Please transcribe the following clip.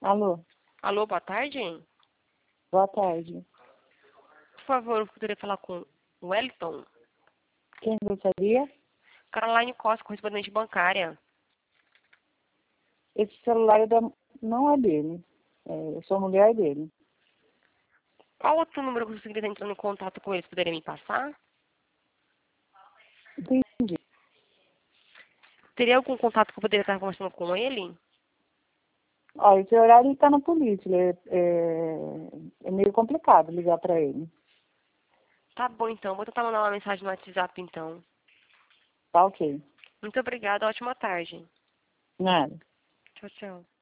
Alô, Alô, boa tarde. boa tarde. Por favor, eu poderia falar com o Wellington? Quem gostaria? Caroline Costa, correspondente bancária. Esse celular não é dele. Eu sou mulher dele. Qual outro número que você conseguiria estar entrando em contato com eles? Poderia me passar? Entendi. Teria algum contato que eu poderia estar conversando com ele? Olha, esse horário ele está na polícia. É meio complicado ligar para ele. Tá bom, então. Vou tentar mandar uma mensagem no WhatsApp, então. Tá ok. Muito obrigada. Ótima tarde. Nada. Tchau, tchau.